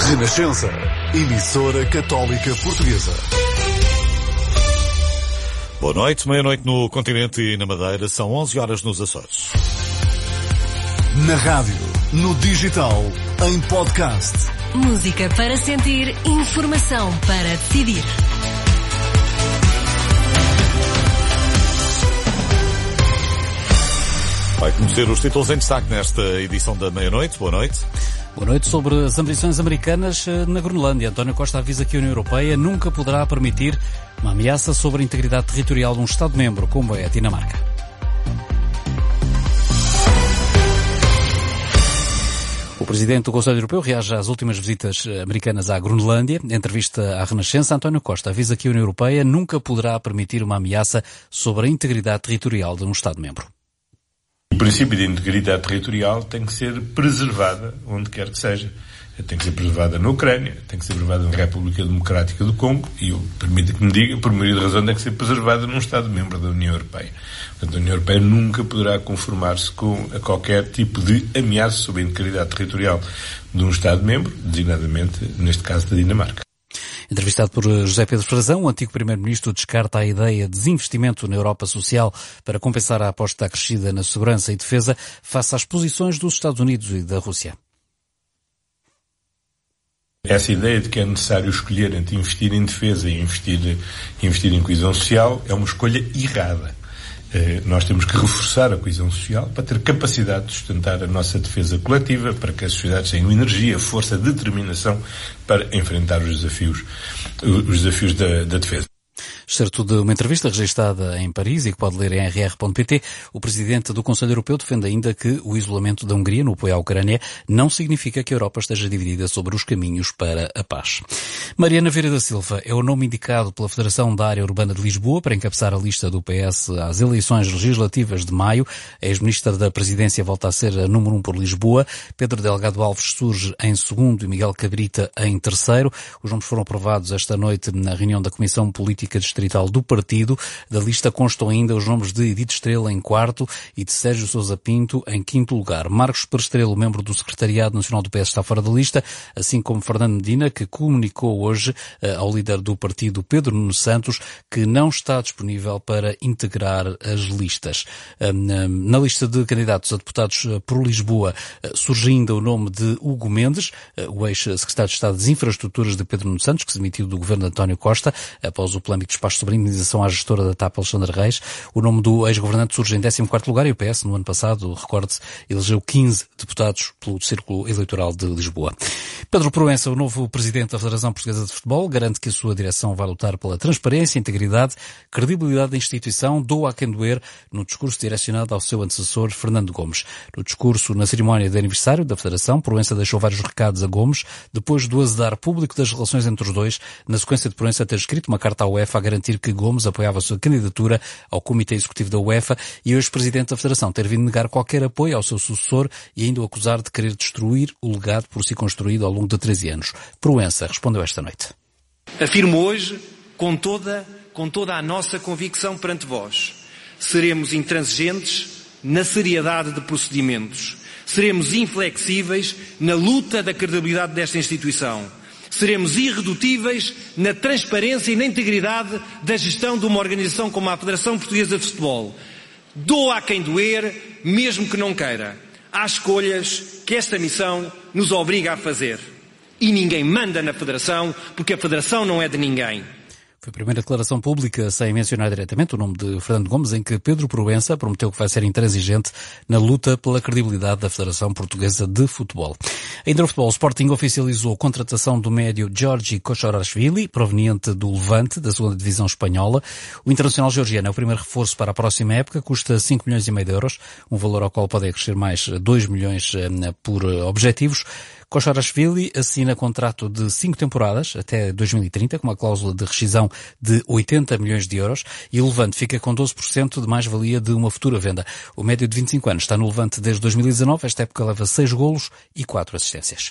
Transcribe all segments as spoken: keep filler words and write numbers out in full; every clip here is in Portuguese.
Renascença, emissora católica portuguesa. Boa noite, meia-noite no continente e na Madeira, são onze horas nos Açores. Na rádio, no digital, em podcast. Música para sentir, informação para decidir. Vai conhecer os títulos em destaque nesta edição da meia-noite. Boa noite. Boa noite. Sobre as ambições americanas na Groenlândia, António Costa avisa que a União Europeia nunca poderá permitir uma ameaça sobre a integridade territorial de um Estado-membro, como é a Dinamarca. O Presidente do Conselho Europeu reage às últimas visitas americanas à Groenlândia. Em entrevista à Renascença, António Costa avisa que a União Europeia nunca poderá permitir uma ameaça sobre a integridade territorial de um Estado-membro. O princípio de integridade territorial tem que ser preservada onde quer que seja. Tem que ser preservada na Ucrânia, tem que ser preservada na República Democrática do Congo e, eu permito que me diga, por maioria de razão, tem que ser preservada num Estado-membro da União Europeia. Portanto, a União Europeia nunca poderá conformar-se com a qualquer tipo de ameaça sobre a integridade territorial de um Estado-membro, designadamente, neste caso, da Dinamarca. Entrevistado por José Pedro Frazão, o antigo Primeiro-Ministro descarta a ideia de desinvestimento na Europa social para compensar a aposta acrescida na segurança e defesa face às posições dos Estados Unidos e da Rússia. Essa ideia de que é necessário escolher entre investir em defesa e investir, investir em coesão social é uma escolha errada. Eh, nós temos que reforçar a coesão social para ter capacidade de sustentar a nossa defesa coletiva, para que as sociedades tenham energia, força, determinação para enfrentar os desafios, os desafios da, da defesa. Excerto de uma entrevista registada em Paris e que pode ler em r r ponto p t, o Presidente do Conselho Europeu defende ainda que o isolamento da Hungria no apoio à Ucrânia não significa que a Europa esteja dividida sobre os caminhos para a paz. Mariana Vieira da Silva é o nome indicado pela Federação da Área Urbana de Lisboa para encabeçar a lista do P S às eleições legislativas de maio. A ex-ministra da Presidência volta a ser a número um por Lisboa. Pedro Delgado Alves surge em segundo e Miguel Cabrita em terceiro. Os nomes foram aprovados esta noite na reunião da Comissão Política Distrital do partido. Da lista constam ainda os nomes de Edith Estrela em quarto e de Sérgio Sousa Pinto em quinto lugar. Marcos Perestrelo, membro do Secretariado Nacional do P S, está fora da lista, assim como Fernando Medina, que comunicou hoje uh, ao líder do partido, Pedro Nuno Santos, que não está disponível para integrar as listas. Uh, na lista de candidatos a deputados uh, por Lisboa uh, surge ainda o nome de Hugo Mendes, uh, o ex-secretário de Estado das Infraestruturas de Pedro Nuno Santos, que se demitiu do governo de António Costa após o polémico despacho sobre a indenização à gestora da TAP, Alexandre Reis. O nome do ex-governante surge em décimo quarto lugar e o P S, no ano passado, recorde-se, elegeu quinze deputados pelo Círculo Eleitoral de Lisboa. Pedro Proença, o novo presidente da Federação Portuguesa de Futebol, garante que a sua direção vai lutar pela transparência, integridade, credibilidade da instituição, doa a quem doer, no discurso direcionado ao seu antecessor, Fernando Gomes. No discurso na cerimónia de aniversário da Federação, Proença deixou vários recados a Gomes, depois do azedar público das relações entre os dois, na sequência de Proença ter escrito uma carta à UEFA a garantir que Gomes apoiava a sua candidatura ao Comitê Executivo da UEFA e o ex-presidente da Federação ter vindo negar qualquer apoio ao seu sucessor e ainda o acusar de querer destruir o legado por si construído ao longo de treze anos. Proença respondeu esta noite. Afirmo hoje, com toda, com toda a nossa convicção perante vós, seremos intransigentes na seriedade de procedimentos, seremos inflexíveis na luta da credibilidade desta instituição, seremos irredutíveis na transparência e na integridade da gestão de uma organização como a Federação Portuguesa de Futebol. Doa a quem doer, mesmo que não queira. Há escolhas que esta missão nos obriga a fazer. E ninguém manda na Federação, porque a Federação não é de ninguém. Foi a primeira declaração pública, sem mencionar diretamente o nome de Fernando Gomes, em que Pedro Proença prometeu que vai ser intransigente na luta pela credibilidade da Federação Portuguesa de Futebol. Ainda no futebol, o Sporting oficializou a contratação do médio Georgi Koshorashvili, proveniente do Levante, da segunda divisão espanhola. O internacional georgiano é o primeiro reforço para a próxima época, custa cinco milhões e meio de euros, um valor ao qual pode acrescer mais dois milhões por objetivos. Koshorashvili assina contrato de cinco temporadas, até dois mil e trinta, com uma cláusula de rescisão de oitenta milhões de euros, e o Levante fica com doze por cento de mais-valia de uma futura venda. O médio de vinte e cinco anos está no Levante desde dois mil e dezanove, esta época leva seis golos e quatro assistências.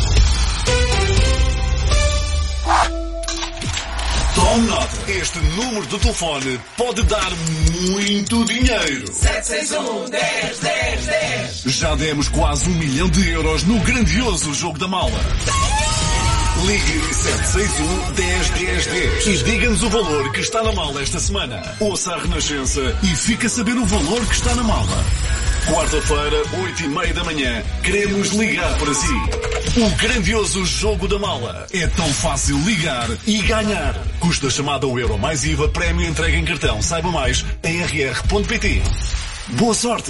Tome nota. Este número de telefone pode dar muito dinheiro. sete seis um, dez, dez, dez. Já demos quase um milhão de euros no grandioso Jogo da Mala. Ligue sete seis um, dez, dez, dez e diga-nos o valor que está na mala esta semana. Ouça a Renascença e fique a saber o valor que está na mala. Quarta-feira, oito e meia da manhã, queremos ligar para si. O grandioso Jogo da Mala. É tão fácil ligar e ganhar. Custa chamada ao euro mais I V A, prémio entregue em cartão. Saiba mais em r r ponto p t. Boa sorte!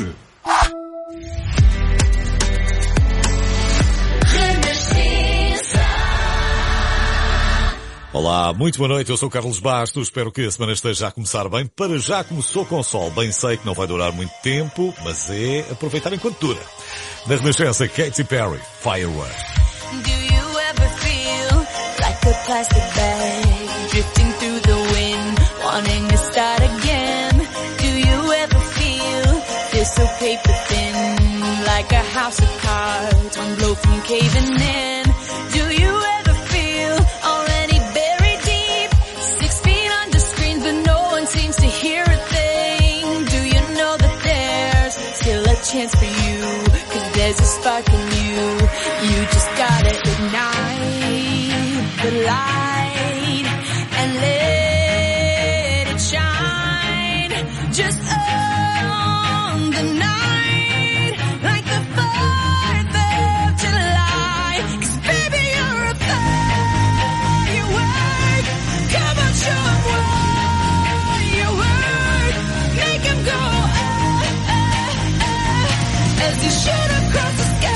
Olá, muito boa noite, eu sou o Carlos Bastos, espero que a semana esteja a começar bem. Para já começou com sol, bem sei que não vai durar muito tempo, mas é aproveitar enquanto dura. Na Renascença, Katy Perry, Firework. Do you ever feel like a plastic bag drifting through the wind, wanting to start again? Do you ever feel this so paper thin, like a house of cards, one blow from caving in? Do you ever feel already buried deep, six feet under screens but no one seems to hear a thing? Do you know that there's still a chance for you, 'cause there's a spark in you, you just gotta ignite the light and let it shine, just on the night, like the fourth of July, 'cause baby you're a firework, come on show 'em what you work, make 'em go ah, ah, ah, as you shoot across the sky.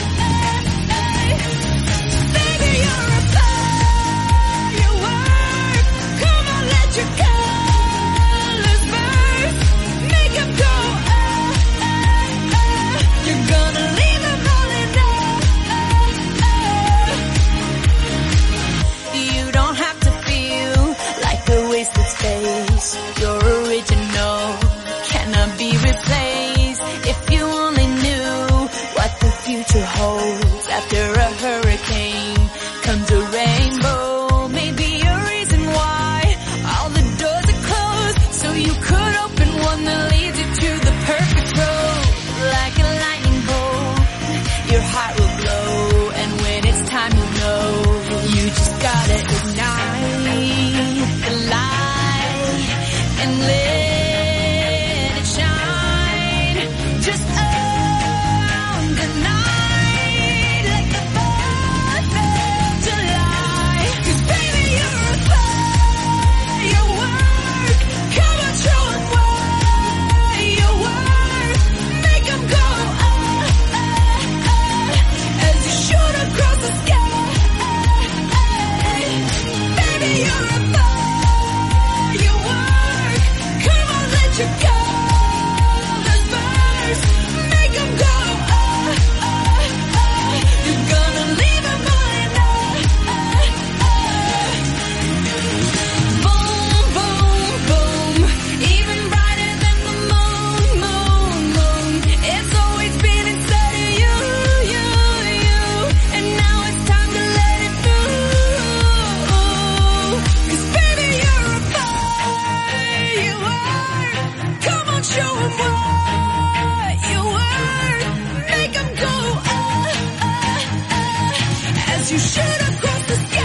Baby you're a firework, come on let your colors burn, make 'em go ah, ah, ah, you're gonna leave 'em all in ah, ah. You don't have to feel like a wasted space, you're original, cannot be replaced. If you only knew what the future holds, after a hurricane comes a rainbow, maybe a reason why all the doors are closed, so you could open one that leads you to the perfect road. Like a lightning bolt, your heart will glow, and when it's time you know, you just gotta ignite the light and let it shine, just on the night, like the fourth of July, 'cause baby you're a firework, come on show 'em what you work, make 'em go ah, ah, ah, as you shoot across the sky. Baby you're a firework, come on let your colors burst, make 'em go ah, ah, ah, you're gonna leave 'em all in ah, ah, ah. Boom, boom, boom, even brighter than the moon, moon, moon, it's always been inside of you, you, you, and now it's time to let it through, 'cause baby you're a firework, come on show 'em what you work, make 'em go ah, ah, ah, as you shoot across the sky.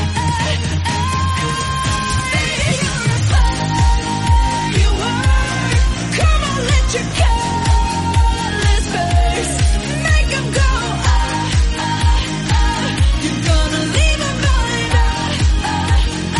Baby you're a firework, come on let your colors burst, make 'em go ah, ah, ah, you're gonna leave 'em all in ah, ah,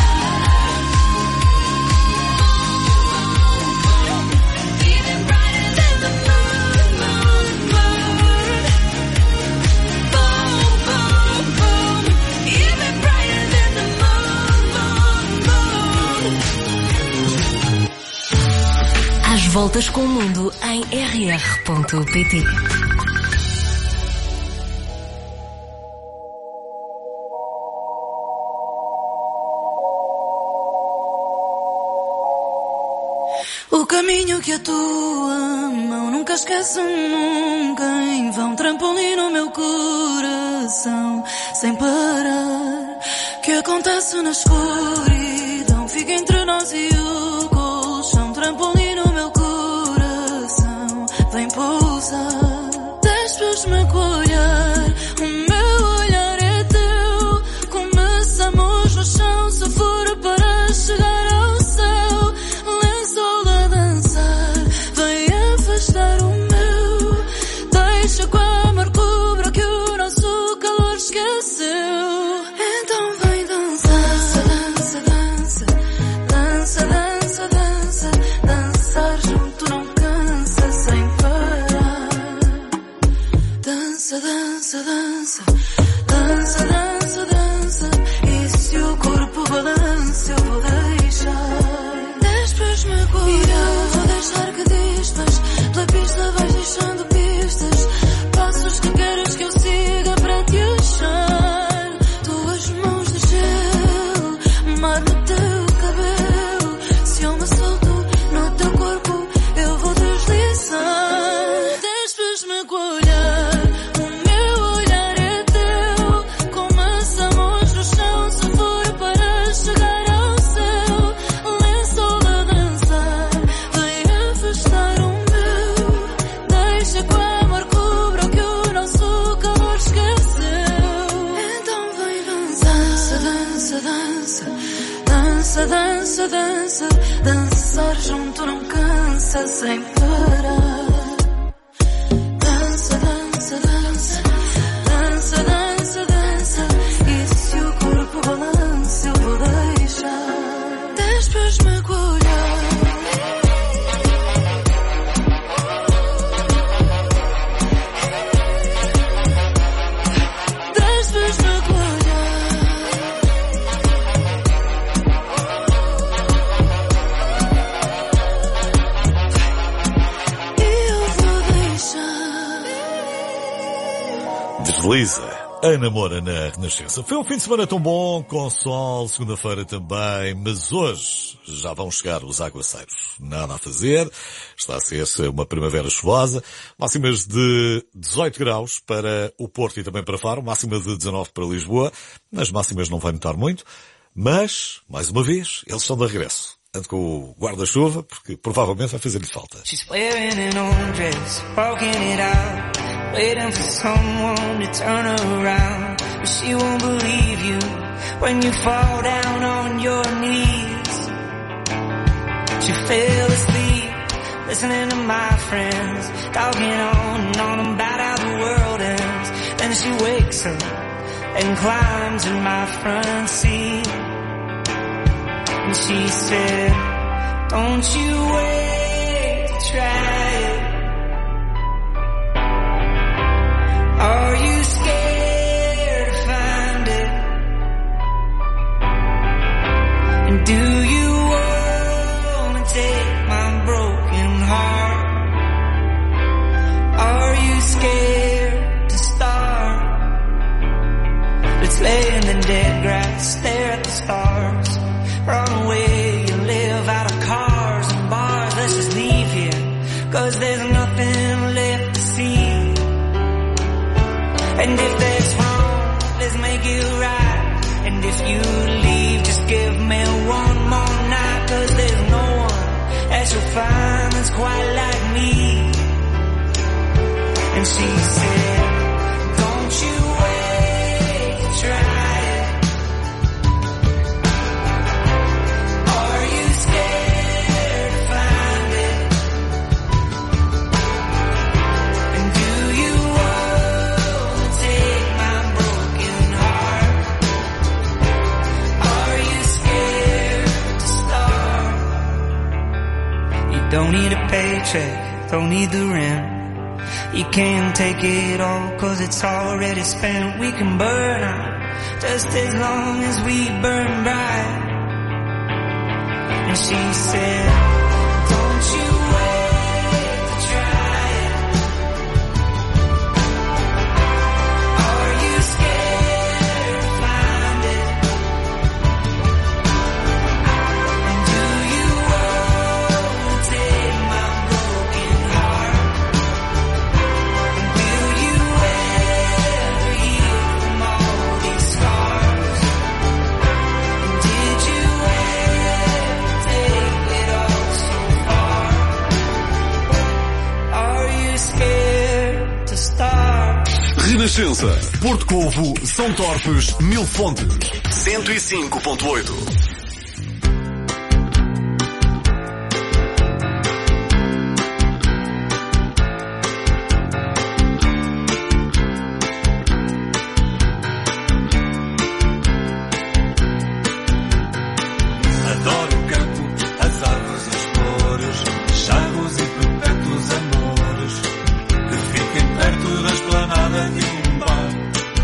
ah. Even brighter than the moon, moon, moon. Boom, boom, boom, even brighter than the moon, moon, moon. Às voltas com o mundo em r r ponto p t. O caminho que a tua mão nunca esquece nunca, em vão trampolim no meu coração, sem parar, que acontece na escuridão, fica entre nós e o colchão, trampolim no meu coração, vem pousar, deixas-me colher, o meu olhar é teu, como dança, dança, dança, dança. E se o corpo balança, eu vou deixar. Despe-me com e eu vou deixar que distas. Pela pista vais deixando pistas. Passos que queres que eu siga para te achar. Tuas mãos de gel, mar no teu cabelo. Se eu me solto no teu corpo, eu vou deslizar. Despe-me com o olhar, o meu olhar é teu. Começamos no chão, se for para chegar ao céu. Lençol a dançar, vem afastar o meu. Deixa que o amor cubra o que o nosso calor esqueceu. Então vem dançar, dança, dança, dança, dança, dança. Dançar junto não cansa sem parar. Dança, dança, dança, dança, dança, dança. E se o corpo balança, eu vou deixar. Despe-me com o olhar. Despe-me com o olhar. E eu vou deixar. Desliza. Ana Moura na Renascença. Foi um fim de semana tão bom, com sol, segunda-feira também, mas hoje já vão chegar os aguaceiros. Nada a fazer, está a ser uma primavera chuvosa, máximas de dezoito graus para o Porto e também para Faro, máxima de dezanove para Lisboa, nas máximas não vai notar muito, mas, mais uma vez, eles estão de regresso. Ando com o guarda-chuva, porque provavelmente vai fazer-lhe falta. She's wearing an old dress, walking it out, waiting for someone to turn her around. But she won't believe you when you fall down on your knees. She fell asleep, listening to my friends, talking on and on about how the world ends. Then she wakes up and climbs in my front seat. And she said, don't you wait to try it. Are you scared to find it? And do you want to take my broken heart? Are you scared to start? Let's lay in the dead grass, stare at the stars. Run away and live out of cars and bars. Let's just leave here, cause there's nothing left to see. And if there's wrong, let's make it right. And if you leave, just give me one more night. Cause there's no one that you'll find that's quite like me. And she said, don't you wait to try. Don't need a paycheck, don't need the rent. You can't take it all, cause it's already spent. We can burn out, just as long as we burn bright. And she said, don't you wait to try it. Are you scared to find it? And do you want to take my broken heart? And will you ever heal from all these scars? And did you ever take it all so far? Are you scared to start? Renascença, Porto Covo, São Torpes, Mil Fontes, cento e cinco ponto oito. Adoro o campo, as árvores, as flores, charros e perpétuos amores que fiquem perto da esplanada de um bar.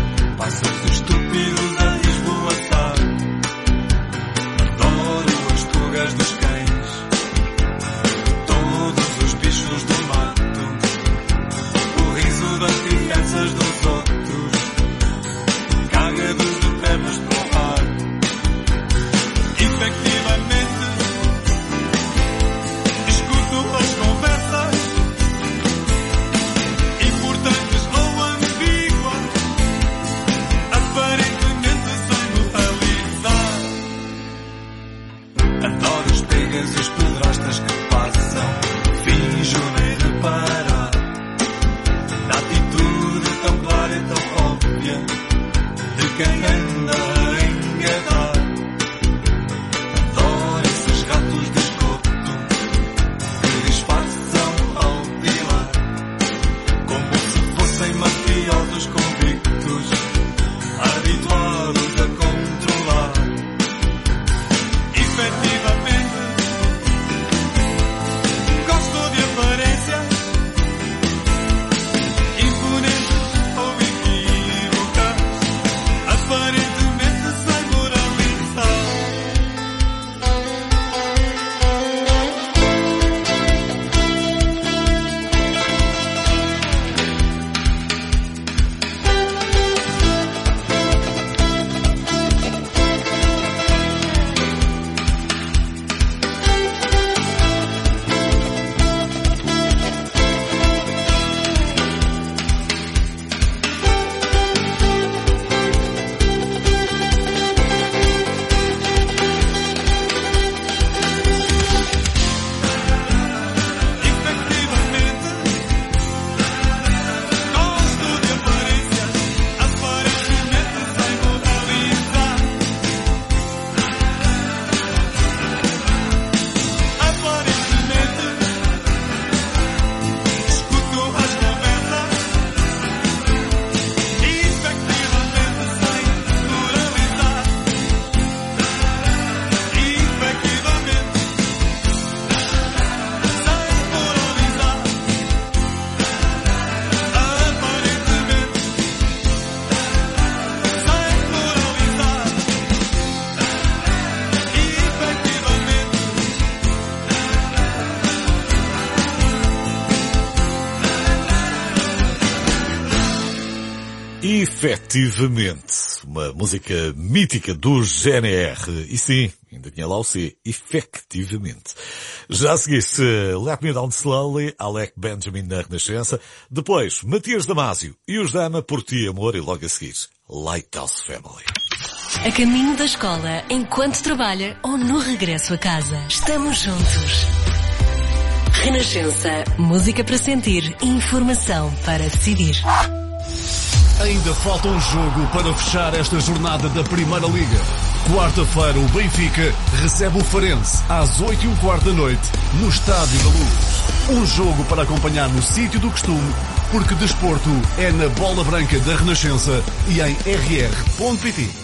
Efetivamente, uma música mítica do G N R. E sim, ainda tinha lá o C. Efectivamente. Já seguiste Let Me Down Slowly, Alec Benjamin na Renascença. Depois, Matias Damasio e os Dama, Por Ti Amor, e logo a seguir, Lighthouse Family. A caminho da escola, enquanto trabalha ou no regresso a casa. Estamos juntos. Renascença. Música para sentir, informação para decidir. Ainda falta um jogo para fechar esta jornada da Primeira Liga. Quarta-feira, o Benfica recebe o Farense às oito e um quarto da noite no Estádio da Luz. Um jogo para acompanhar no sítio do costume, porque desporto é na Bola Branca da Renascença e em r r ponto p t.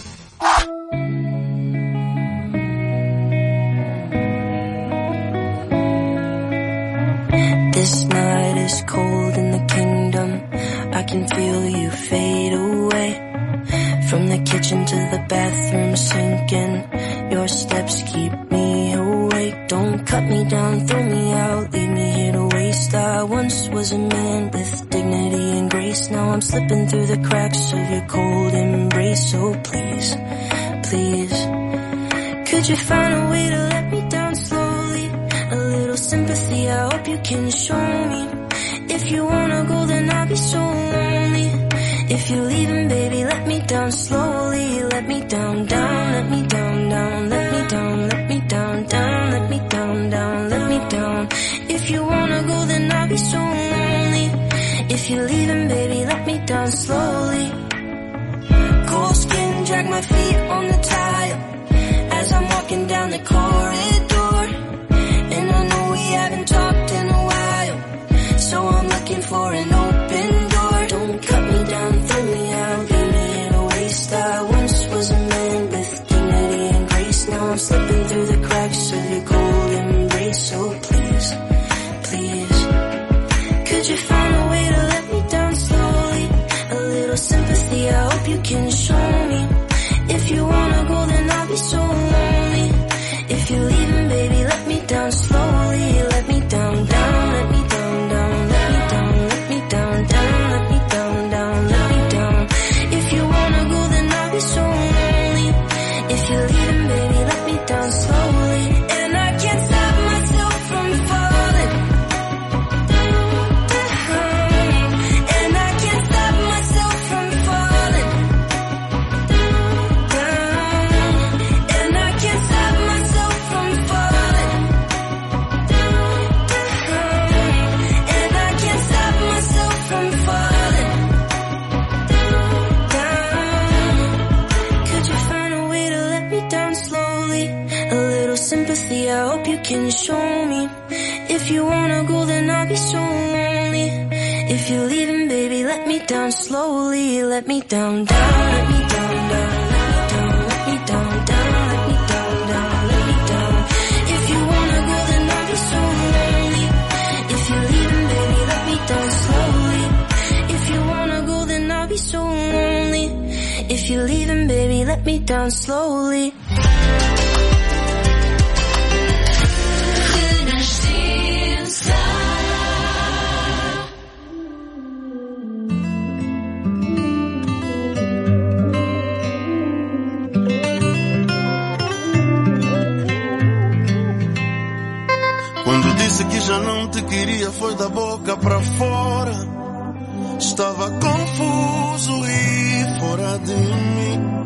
This night is cold in the kingdom. I can feel you fade away. From the kitchen to the bathroom sinking. Your steps keep me awake. Don't cut me down, throw me out, leave me here to waste. I once was a man with dignity and grace. Now I'm slipping through the cracks of your cold embrace. So please, please, could you find a way to let me down slowly? A little sympathy, I hope you can show me. If you wanna go, then I'll be so lonely. If you're leaving, baby, let me down slowly. Let me down, down, let me down, down, let me down, let me down, down, let me down, down, let me down. If you wanna go, then I'll be so lonely. If you're leaving, baby, let me down slowly. Cold skin, drag my feet on the tile as I'm walking down the corridor. And I know we haven't talked in a while, so I'm looking for an open door. Don't cut me down, throw me out, leave me here to waste. I once was a man with dignity and grace. Now I'm slipping through the cracks of your cold embrace. So please, please, could you find a way to let me down slowly? A little sympathy, I hope you can show me. If you wanna go, then I'll be so lonely. If you're leaving, baby, let me down slowly. Let me down, down, let me down, down, let me down, let me down, down, let me down, down, let me down. If you wanna go, then I'll be so lonely. If you're leaving, baby, let me down slowly. And I can't stop myself from falling down. And I can't stop myself from falling down. And I can't stop myself from falling down. And I can't stop myself from falling down. Could you find a way to let me down slowly? A little sympathy, I hope you can show me. If you wanna go, then I'll be so lonely. If you're leaving, baby, let me down slowly. Let me down, down, let me down, down, let me down, down, let me down, down, let me down. If you wanna go, then I'll be so lonely. If you're leaving, baby, let me down slowly. If you wanna go, then I'll be so lonely. If you're leaving, baby, let me down slowly. Quando disse que já não te queria, foi da boca pra fora. Estava confuso e fora de mim.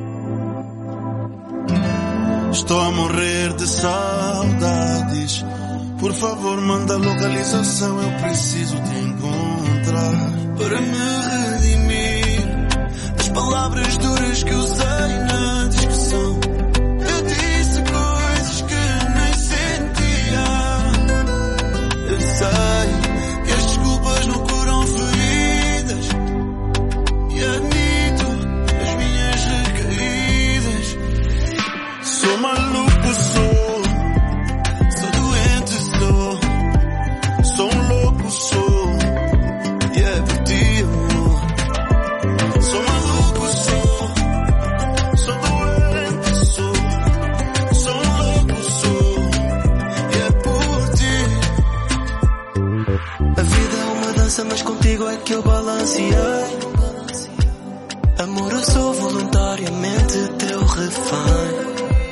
Estou a morrer de saudades. Por favor, manda a localização, eu preciso te encontrar. Para me redimir das palavras duras que usei na discussão. Eu disse coisas que nem sentia. Eu sei que as desculpas não curam feridas. E admito as minhas recaídas. Sou maluco, sou. Sou doente, sou. Sou um louco, sou. E é por ti, amor. Sou maluco, sou. Sou doente, sou. Sou um louco, sou. E é por ti. A vida é uma dança, mas contigo é que eu balanceei. Amor Agora sou voluntariamente teu refém.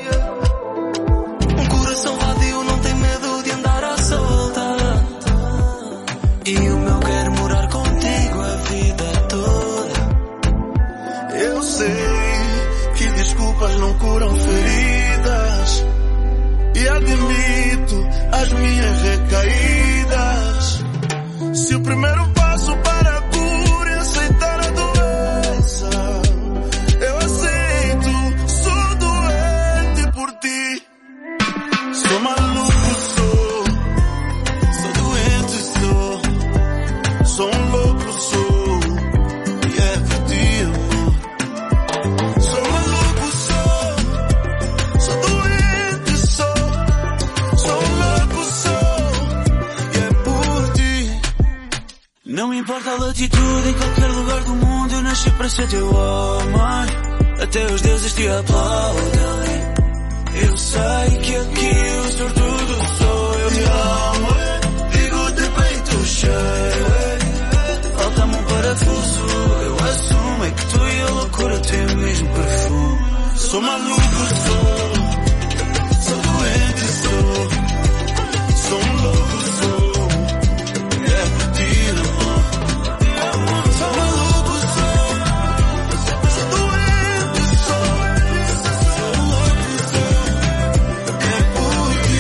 Um coração vadio não tem medo de andar à solta. E o meu quer morar contigo a vida toda. Eu sei que desculpas não curam feridas. E admito as minhas recaídas. Se o primeiro passo para a cura é aceitar a doença, eu aceito, sou doente por ti. Sou maluco, sou, sou doente, sou, sou um louco, sou, e é por ti, amor. Sou maluco, sou, sou doente, sou, sou um louco, sou, e é por ti. Não importa a latitude, em qualquer lugar do mundo eu nasci para ser teu homem. Até os deuses te aplaudem. Eu sei que aqui o sortudo sou. Eu te amo, digo de peito cheio. Falta-me um parafuso, eu assumo. É que tu e a loucura têm o mesmo perfume. Sou maluco, sou, sou doente, sou, sou um louco, sou, e é por ti, amor. Sou maluco, sou, sou doente, sou, sou um louco, sou, e é por ti.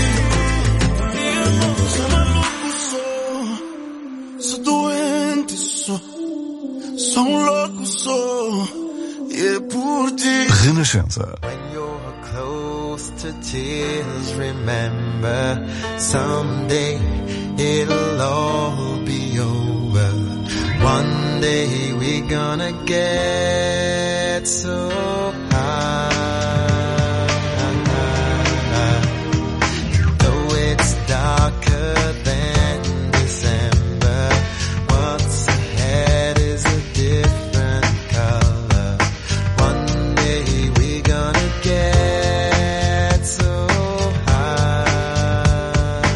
Sou maluco, sou, sou doente, sou, sou um louco, sou, e é por ti. Renascença. When you're close to tears, remember someday it'll all be over. One day we're gonna get so high. Though it's darker than December, what's ahead is a different color. One day we're gonna get so high.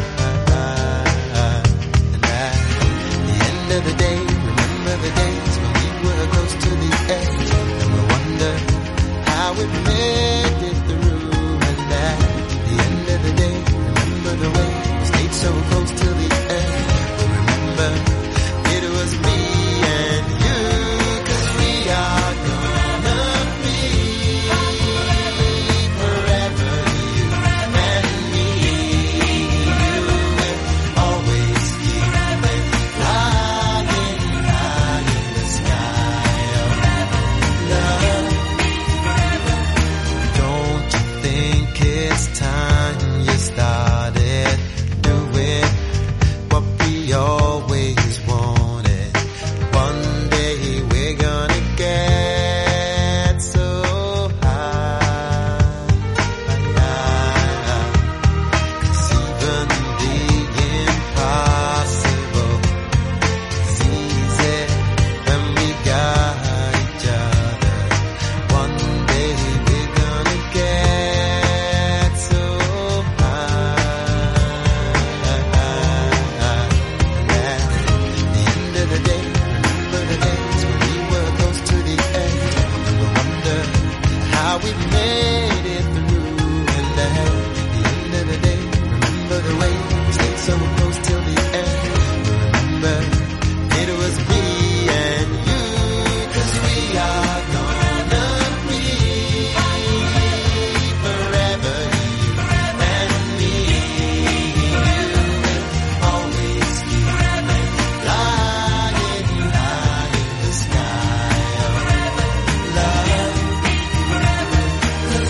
And at the end of the day, remember the days when we were close to the edge, and we wonder how we made it through. And at the end of the day, remember the way we stayed so close till the end. We remember it was me and you, 'cause we are gonna be forever, you and me. You will always keep flying high in the sky of love. Don't you think it's time you started doing what we always wanted? One day we're gonna get so high. 'Cause even the impossible is easy when we got each other. One day we're gonna get so high. And at the end of the day, remember the days when we were close to the edge, and we wonder how we made it through. And at the end of the day, remember the way we stayed so close till the end. Remember it was me and you, 'cause we are gonna be forever, you and me. You will always keep flying high in the sky of love.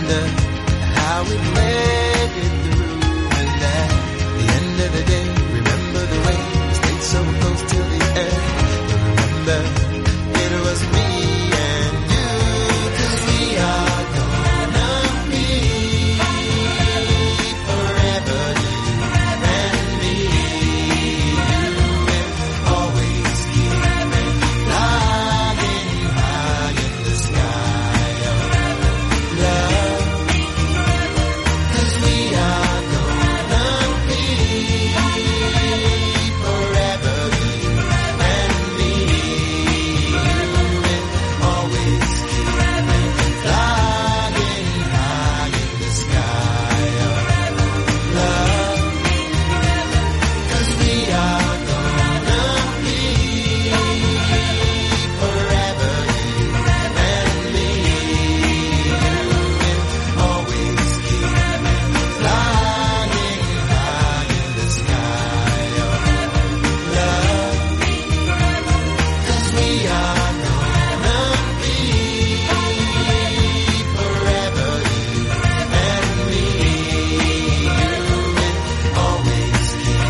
wonder how we made it through. And at the end of the day, remember the way we stayed so close till the end. Remember, it was me and you, 'cause we are gonna be forever, you and me. We'll always keep flying high in the sky of love, 'cause we are gonna be forever, you and me. We'll always keep flying high in the sky of love, 'cause we are gonna be forever, you and me. We'll always keep flying high in the sky of love, 'cause we are gonna be forever, you and me. We'll always keep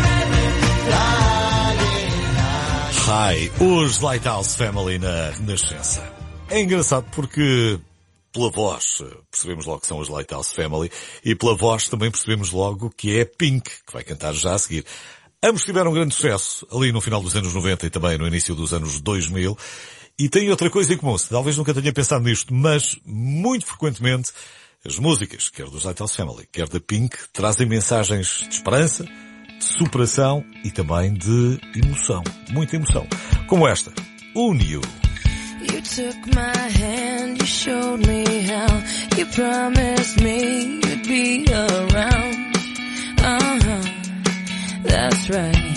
flying high. Hi, os Lighthouse Family na Renascença. É engraçado porque pela voz percebemos logo que são os Lighthouse Family e pela voz também percebemos logo que é Pink, que vai cantar já a seguir. Ambos tiveram um grande sucesso ali no final dos anos noventa e também no início dos anos dois mil e têm outra coisa em comum. Talvez nunca tenha pensado nisto, mas muito frequentemente as músicas, quer dos Lighthouse Family, quer da Pink, trazem mensagens de esperança, de superação e também de emoção. Muita emoção. Como esta, Une-You. You took my hand, you showed me how, you promised me you'd be around. Uh-huh, that's right.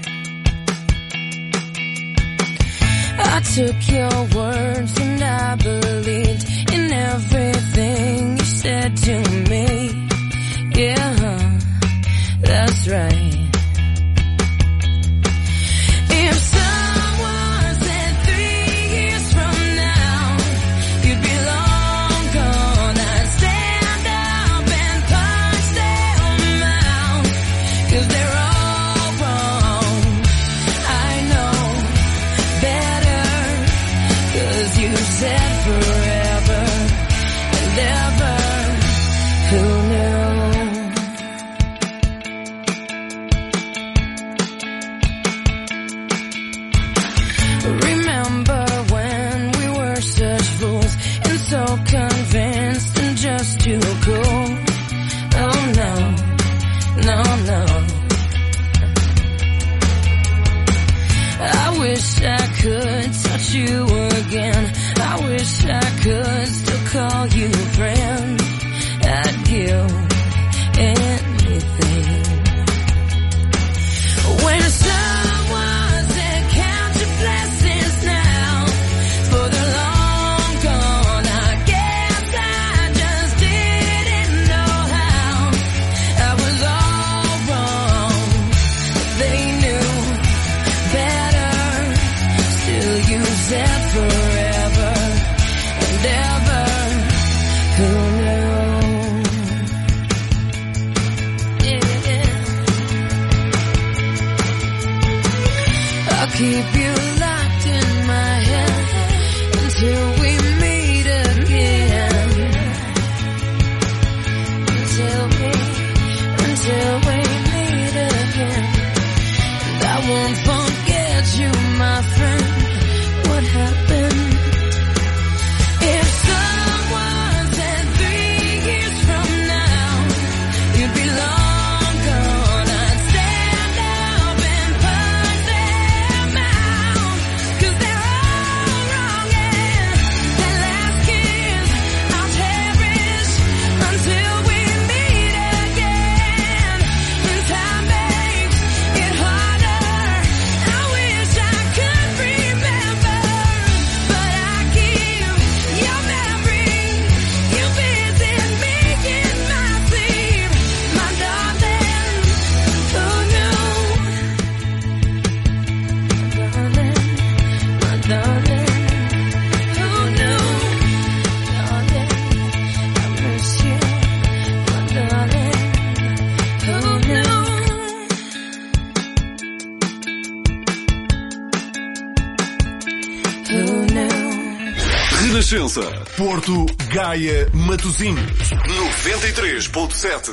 I took your words and I believed in everything you said to me. Yeah, that's right. If someone said three years from now you'd be long gone, I'd stand up and punch them out, 'cause they're all wrong. I know better, 'cause you said forever and ever. Who knew? Remember when we were such fools and so convinced and just too cool? Oh no, no, no. I wish I could touch you again. I wish I could still call you friend. I'd give Renascença. Porto, Gaia, Matosinhos. noventa e três ponto sete.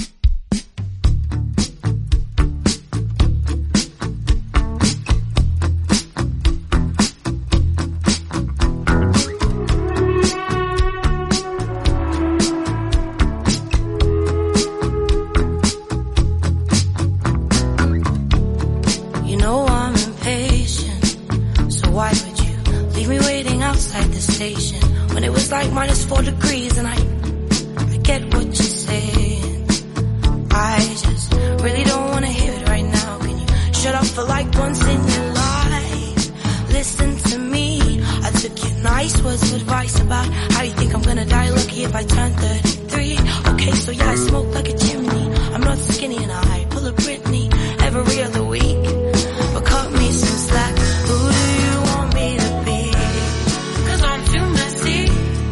Minus four degrees and I, I get what you're saying. I just really don't want to hear it right now. Can you shut up for like once in your life? Listen to me. I took your nice words of advice about how you think I'm gonna die lucky if I turn thirty-three. Okay, so yeah, I smoke like a chimney. I'm not skinny and I pull a Britney every other week. But cut me some slack. Who do you want me to be? 'Cause I'm too messy.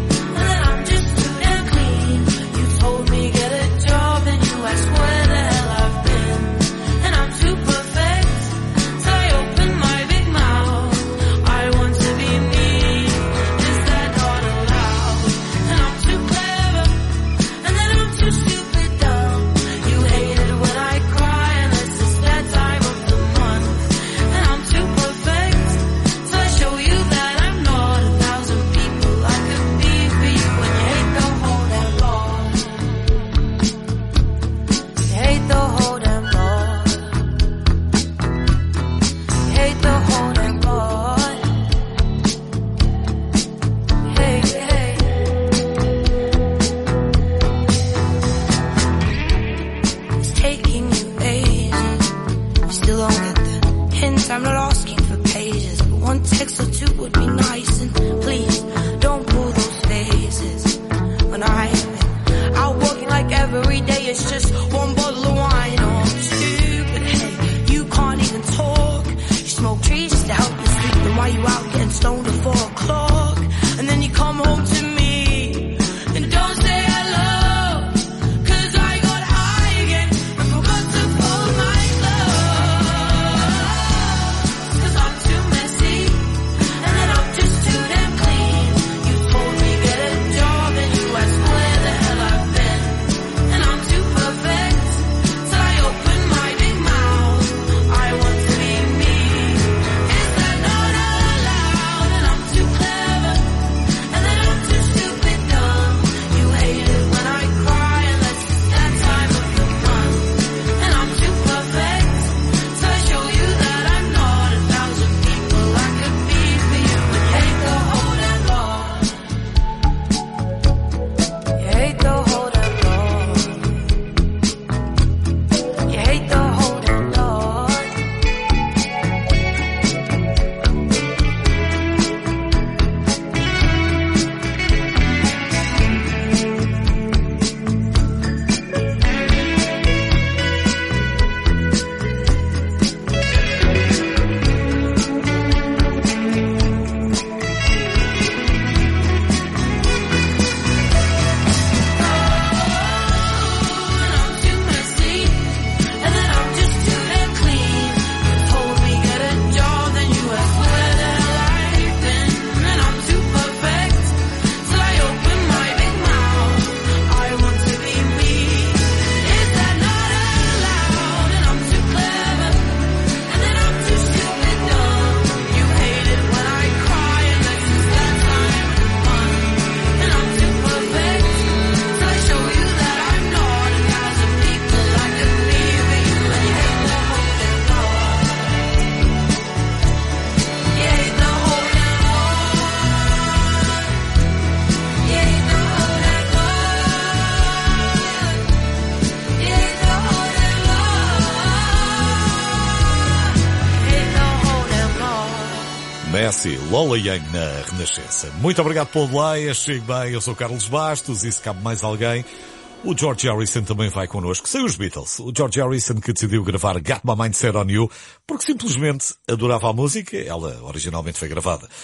Messi, Lola Young na Renascença. Muito obrigado pelo like, chegue bem, eu sou Carlos Bastos e se cabe mais alguém, o George Harrison também vai connosco. Sem os Beatles, o George Harrison que decidiu gravar Got My Mind Set On You porque simplesmente adorava a música, ela originalmente foi gravada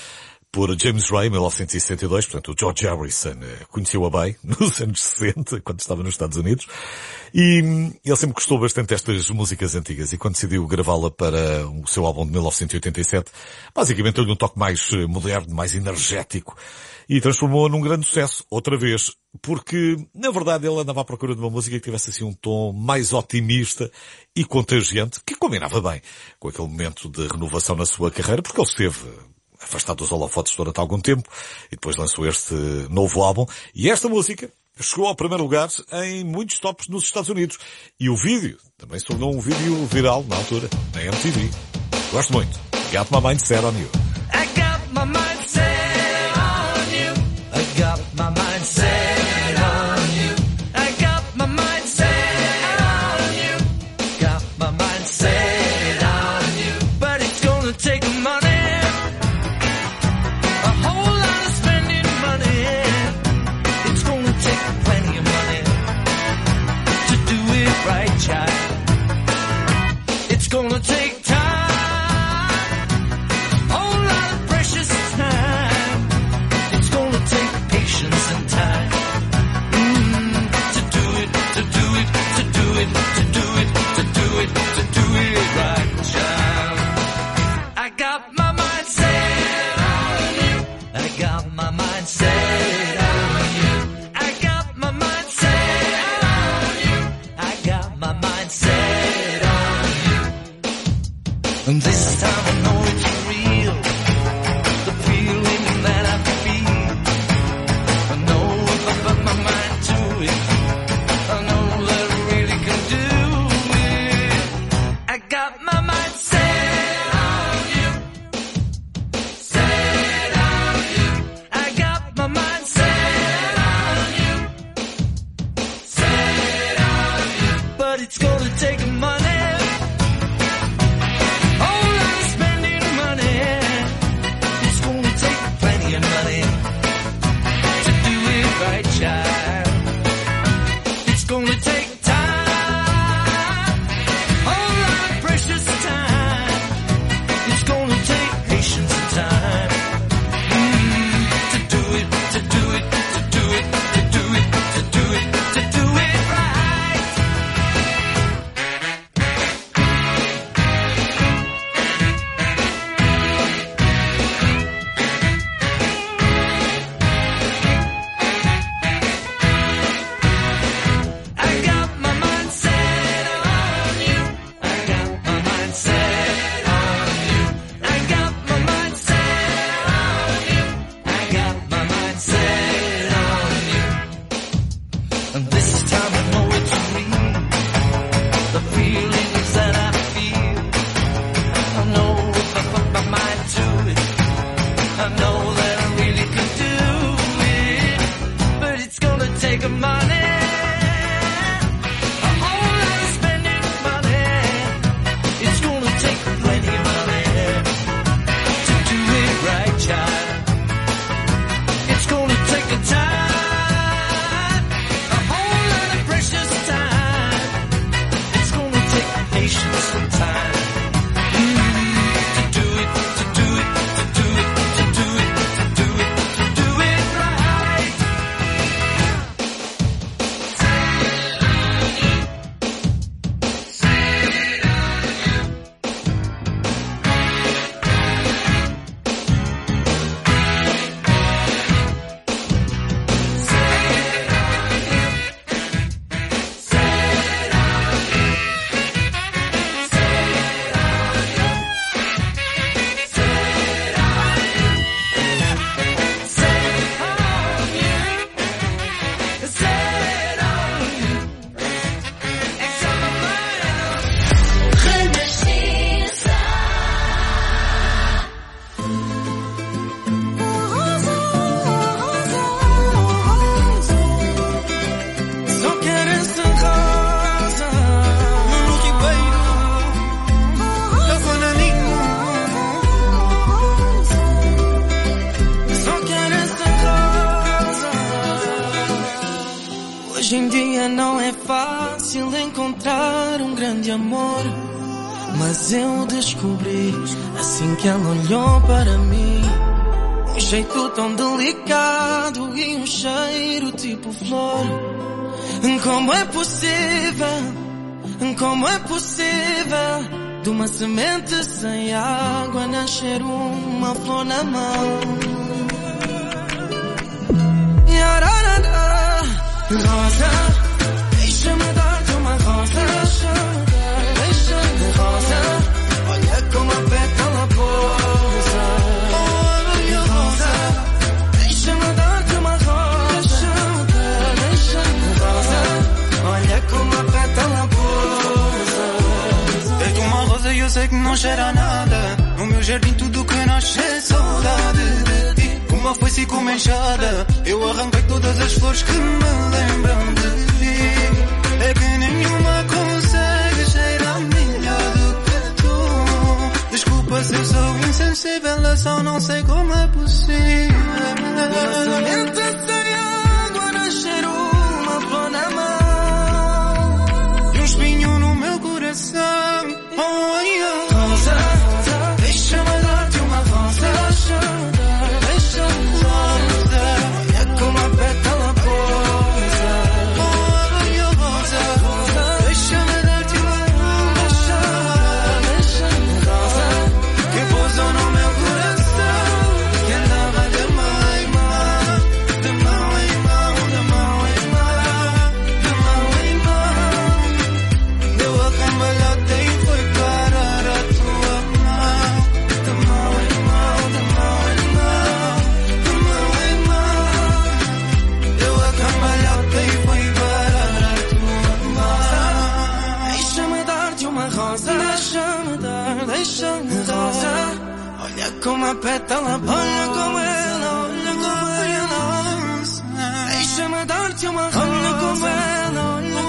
por James Ray, em mil novecentos e sessenta e dois, portanto o George Harrison conheceu-a bem, nos anos sessenta, quando estava nos Estados Unidos, e ele sempre gostou bastante destas músicas antigas, e quando decidiu gravá-la para o seu álbum de mil novecentos e oitenta e sete, basicamente deu-lhe um toque mais moderno, mais energético, e transformou-a num grande sucesso, outra vez, porque, na verdade, ele andava à procura de uma música que tivesse assim um tom mais otimista e contagiante, que combinava bem com aquele momento de renovação na sua carreira, porque ele esteve afastado dos holofotes durante algum tempo, e depois lançou este novo álbum, e esta música chegou ao primeiro lugar em muitos tops nos Estados Unidos, e o vídeo também se tornou um vídeo viral na altura, na M T V. Gosto muito. Got My Mind Set On You. I got my mind set on you. I got my mind set on you. I got my mind set on you. Got my mind set on you. But it's gonna take money. A whole lot of spending money. It's gonna take plenty of money to do it right, child. It's gonna take time. And this time I know it's real, the feeling that I feel. I know if I put my mind to it, I know that I really can do it. I got my mind set on you, set on you. I got my mind set on you, set on you. But it's gonna take money. Hoje em dia não é fácil encontrar um grande amor, mas eu descobri assim que ela olhou para mim. Um jeito tão delicado e um cheiro tipo flor. Como é possível, como é possível de uma semente sem água nascer uma flor na mão? Yararara, rosa, deixa-me dar-te uma rosa. Deixa-me rosa, olha como a pétala pousa. Rosa, deixa-me dar-te uma rosa. Deixa-me rosa, olha como a pétala pousa. Dei-te uma rosa e eu sei que não cheira a nada. No meu jardim tudo que nasce é saudade de ti. Uma foice com uma enxada, eu arranquei todas as flores que me lembram de ti. É que nenhuma consegue cheirar melhor do que tu. Desculpa se eu sou insensível, eu só não sei como é possível. Uma semente sem água nascer uma flor na mão. E um espinho no meu coração. Oh, oh. Rosa, deixa-me dar-te uma rosa. Como a pétala, olha como ela, olha como ela. Deixa-me dar-te uma rosa. Olha como ela, olha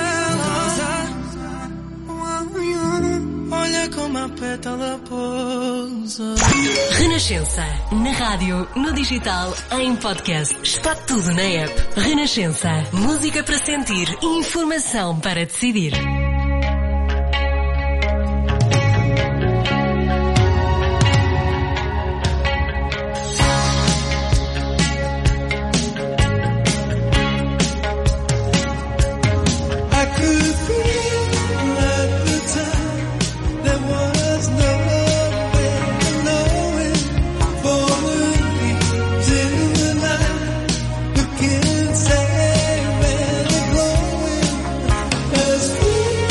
como ela. Olha como a pétala pousa. Renascença, na rádio, no digital, em podcast. Está tudo na app. Renascença, música para sentir e informação para decidir. Sweet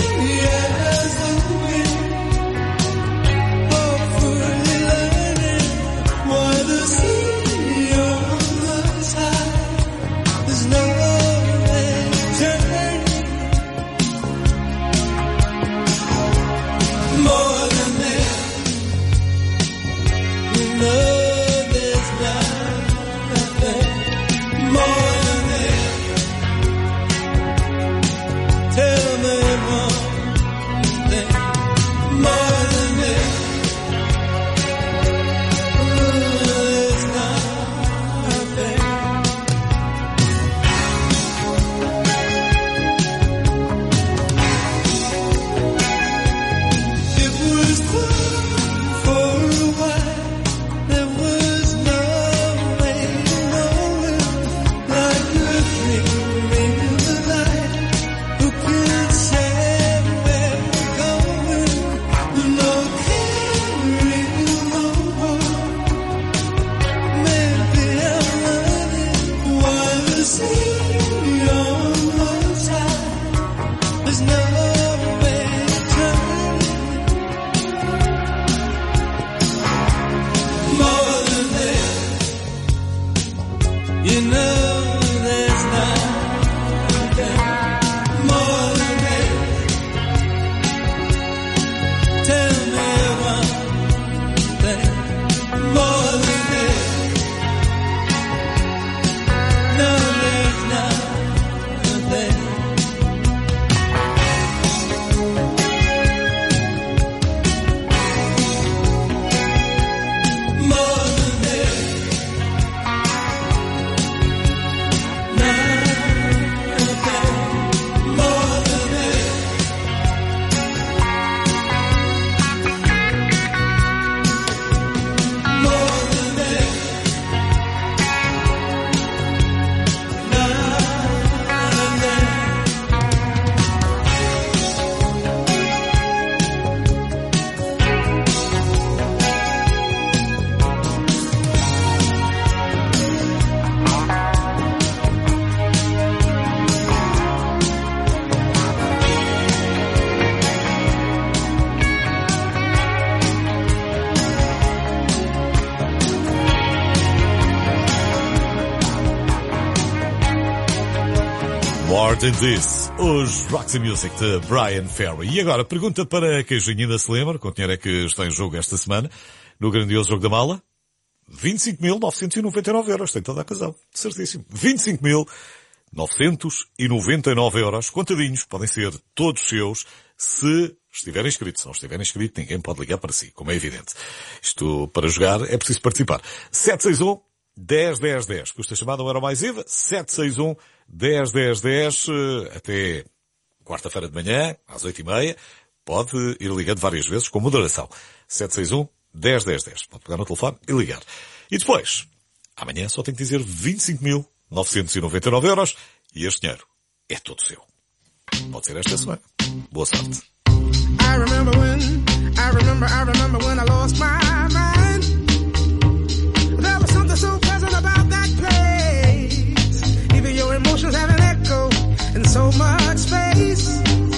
Imagine This, hoje Roxy Music de Brian Ferry. E agora, pergunta para quem ainda se lembra, quanto dinheiro é que está em jogo esta semana, no grandioso jogo da mala? vinte e cinco mil novecentos e noventa e nove euros, tem toda a razão, certíssimo. vinte e cinco mil novecentos e noventa e nove euros, contadinhos, podem ser todos seus, se estiverem inscritos. Se não estiverem inscritos, ninguém pode ligar para si, como é evidente. Isto, para jogar, é preciso participar. sete seis um, dez, dez, dez. Custa chamada um euro mais I V A. sete seis um, dez, dez, dez. Até quarta-feira de manhã, às oito e meia. Pode ir ligando várias vezes, com moderação. sete seis um, dez, dez, dez. Pode pegar no telefone e ligar. E depois, amanhã só tem que dizer vinte e cinco mil novecentos e noventa e nove euros. E este dinheiro é todo seu. Pode ser esta semana. Boa sorte. I remember when, I remember, I remember when I lost my mind. There was something so pleasant about that place. Even your emotions have an echo in so much space.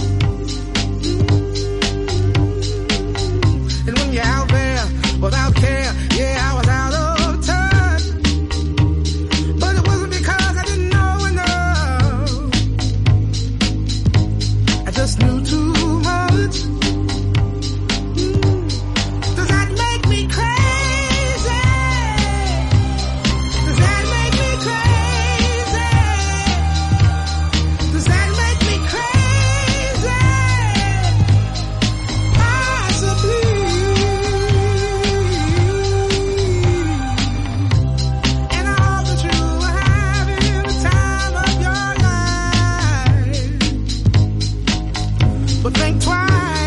And when you're out there without care, yeah, I was out of touch. But it wasn't because I didn't know enough. I just knew too much. Does that make me crazy? Does that make me crazy? Does that make me crazy? Possibly. And I hope that you are having the time of your life. But think twice.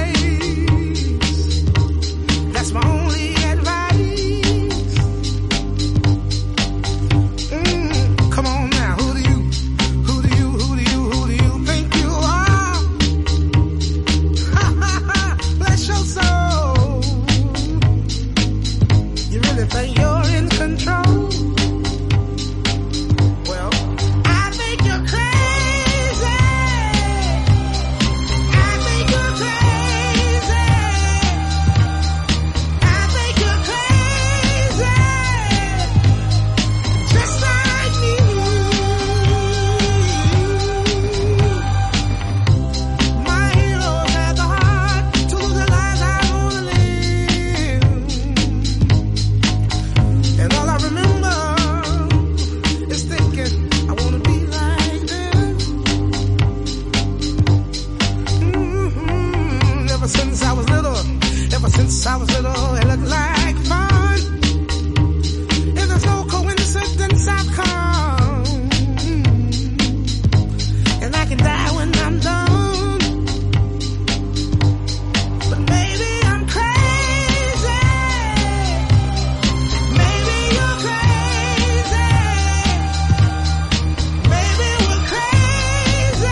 That's my only advice. Mm, come on now, who do you, who do you, who do you, who do you think you are? Ha ha ha, bless your soul. You really think you're in control? Well, I think you're crazy. I think you're crazy. I think you're crazy. Just like me. My heroes had the heart to lose their lives. I wanna live. And all I remember is thinking I wanna be like them. Mm-hmm. Ever since I was little, ever since I was little, it looked like fun. If there's no coincidence, I've come. And I can die when I'm done. But maybe I'm crazy. Maybe you're crazy. Maybe we're crazy.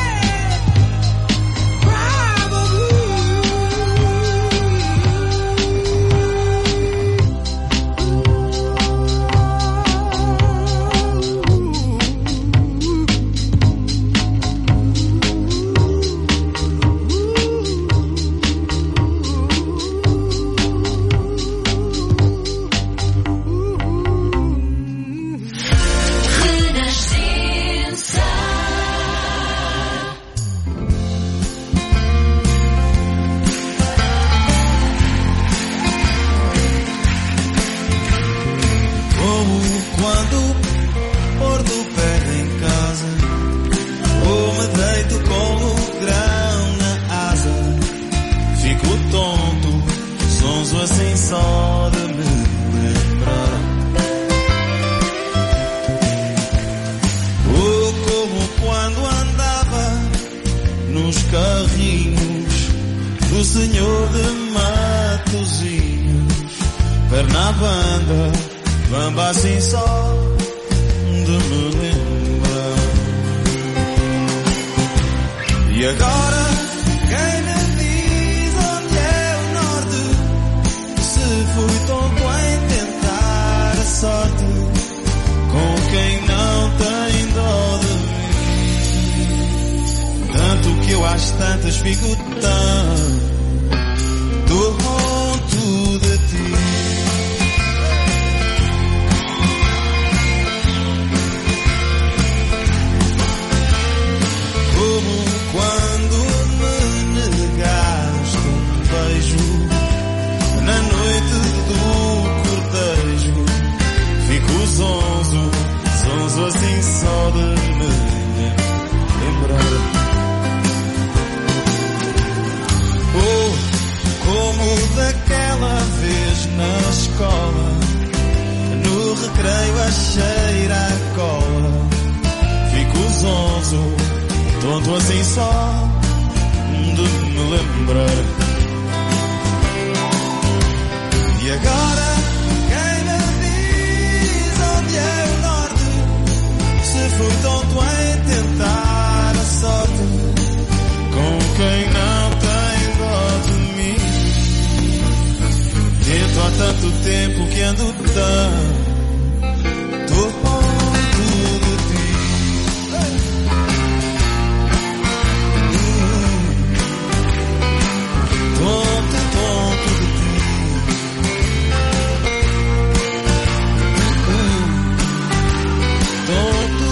Como quando o pôr do pé em casa, ou me deito com o grão na asa, fico tonto, sonso assim só de me lembrar. Ou como quando andava nos carrinhos do senhor de Matosinhos, perna à banda, bamba assim só de me lembrar. E agora quem me diz onde é o norte? Se fui tonto em tentar a sorte com quem não tem dó de mim. Tanto que eu às tantas fico tão tonto de ti. tonto assim só de me lembrar. E agora quem me diz onde é o norte? Se fui tonto em tentar a sorte com quem não tem dó de mim. Tento há tanto tempo que ando tanto ponto de ti. Tonto, tonto de ti. Tonto.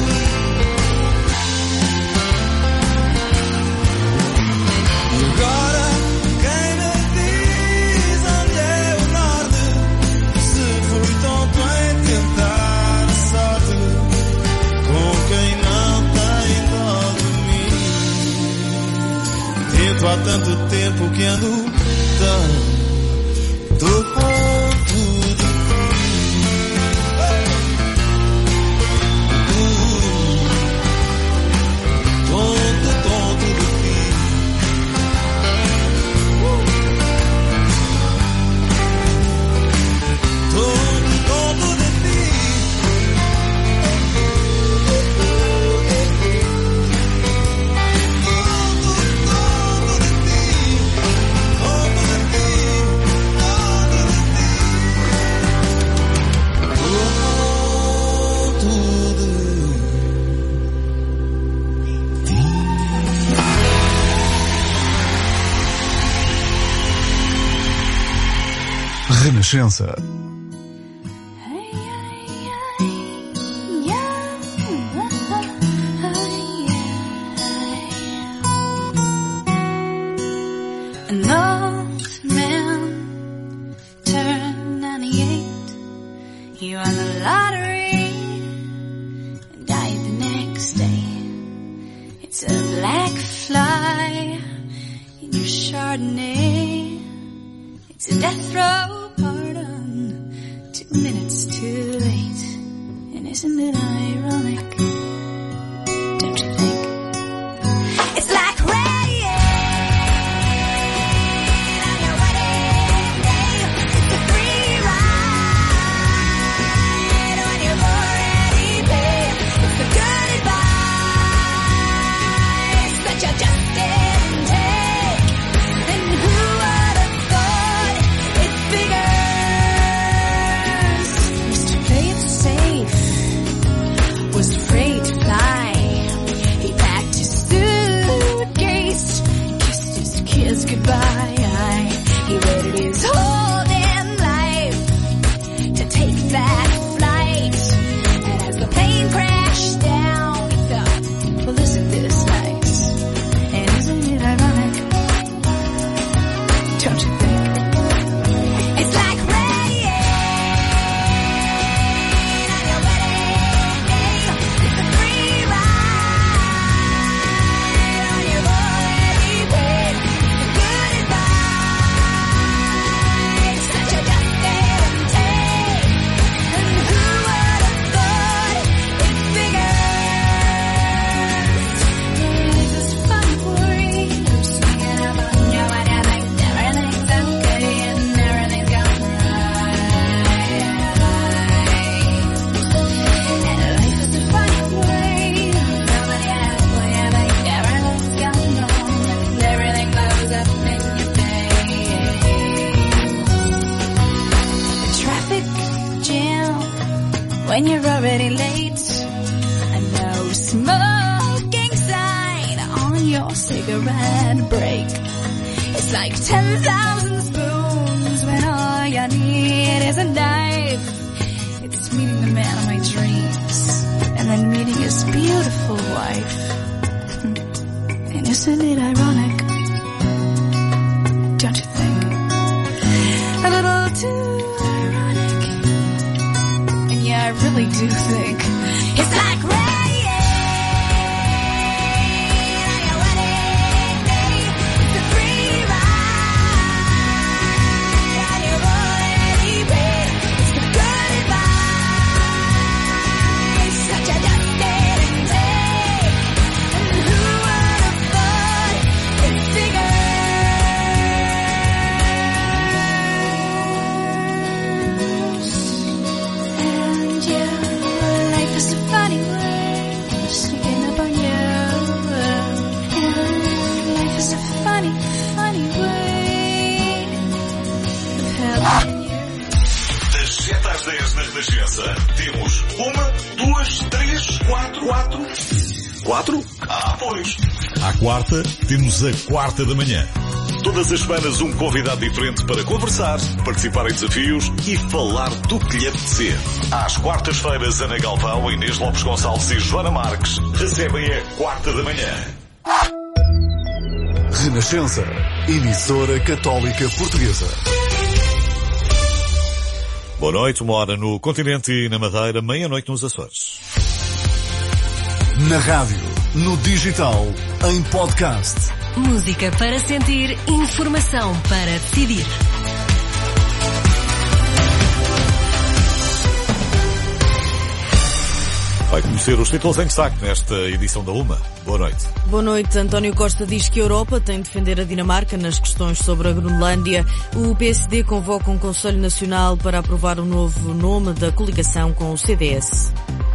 E agora quem me diz onde é o norte? Se fui tonto em tentar a sorte com quem não tem dó de mim. Tento há tanto tempo que ando tanto ponto de ti. Tonto, tonto de ti. Tonto, tonto de ti. Renascença. An old man turned ninety-eight. He won the lottery and died the next day. It's a black fly in your Chardonnay. It's a death row pardon, two minutes too late. And isn't it ironic? Don't you think? It's like rain on your wedding day. It's a free ride when you've already paid. It's the good advice that you just didn't take. And who would have thought it figures? Mister Play It Safe was afraid to fly. He packed his suitcase, kissed his kids goodbye. He waited his whole damn life to take that flight. And as the plane crashed down, he thought, well, isn't this nice? And isn't it ironic? Don't you think? It's like rain on your wedding day. It's a free ride on your already paid. It's the good advice that you just didn't take. And who would have thought it figures? Life is fun for you. Swinging up on your body like everything's okay and everything's going right. And life is a funny way. Nobody has for you like everything's going on and everything blows up in your face. The traffic jam when you're already late. A no smoking sign on your cigarette break. It's like ten thousand spoons when all you need is a knife. It's meeting the man of my dreams and then meeting his beautiful wife. And isn't it ironic? Don't you think? A little too ironic. And yeah, I really do think it's like rain on your wedding day. It's a free ride on your already paid. It's the good advice that you just didn't take. And who Renascença. Temos uma, duas, três, quatro, quatro. Quatro? Ah, pois. À quarta, temos a quarta da manhã. Todas as semanas um convidado diferente para conversar, participar em desafios e falar do que lhe apetecer. Às quartas-feiras, Ana Galvão, Inês Lopes Gonçalves e Joana Marques recebem a quarta da manhã. Renascença, emissora católica portuguesa. Boa noite, uma hora no continente e na Madeira, meia-noite nos Açores. Na rádio, no digital, em podcast. Música para sentir, informação para decidir. Vai conhecer os títulos em destaque nesta edição da UMA. Boa noite. Boa noite. António Costa diz que a Europa tem de defender a Dinamarca nas questões sobre a Groenlândia. O P S D convoca um Conselho Nacional para aprovar o novo nome da coligação com o C D S.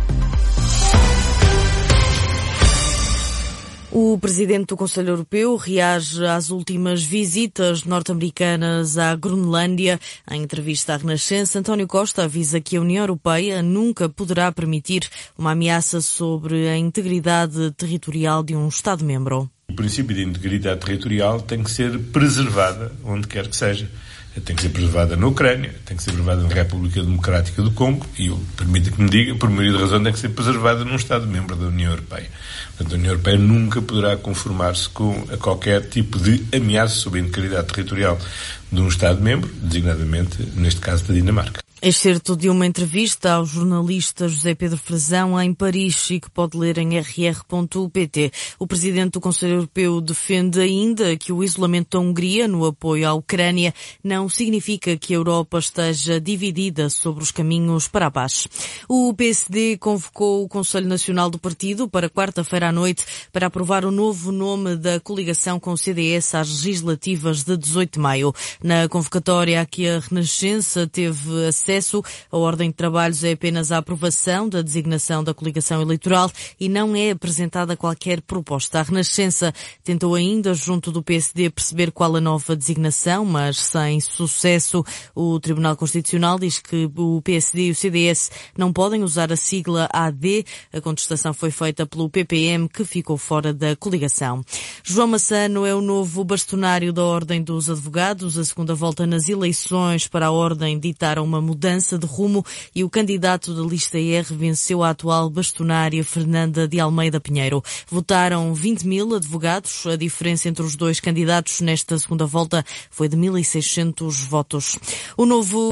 O presidente do Conselho Europeu reage às últimas visitas norte-americanas à Groenlândia. Em entrevista à Renascença, António Costa avisa que a União Europeia nunca poderá permitir uma ameaça sobre a integridade territorial de um Estado-membro. O princípio de integridade territorial tem que ser preservada onde quer que seja. Tem que ser preservada na Ucrânia, tem que ser preservada na República Democrática do Congo e, eu permito que me diga, por maioria de razão, tem que ser preservada num Estado-membro da União Europeia. Portanto, a União Europeia nunca poderá conformar-se com a qualquer tipo de ameaça sobre a integridade territorial de um Estado-membro, designadamente, neste caso, da Dinamarca. Excerto de uma entrevista ao jornalista José Pedro Frazão em Paris e que pode ler em r r ponto p t. O presidente do Conselho Europeu defende ainda que o isolamento da Hungria no apoio à Ucrânia não significa que a Europa esteja dividida sobre os caminhos para a paz. O P S D convocou o Conselho Nacional do Partido para quarta-feira à noite para aprovar o novo nome da coligação com o C D S às legislativas de dezoito de maio. Na convocatória a que a Renascença teve acesso, a ordem de trabalhos é apenas a aprovação da designação da coligação eleitoral e não é apresentada qualquer proposta. A Renascença tentou ainda, junto do P S D, perceber qual a nova designação, mas sem sucesso. O Tribunal Constitucional diz que o P S D e o C D S não podem usar a sigla A D. A contestação foi feita pelo P P M, que ficou fora da coligação. João Massano é o novo bastonário da Ordem dos Advogados. A segunda volta nas eleições para a Ordem ditaram uma mudança de rumo e o candidato da lista R venceu a atual bastonária Fernanda de Almeida Pinheiro. Votaram vinte mil advogados. A diferença entre os dois candidatos nesta segunda volta foi de mil e seiscentos votos. O novo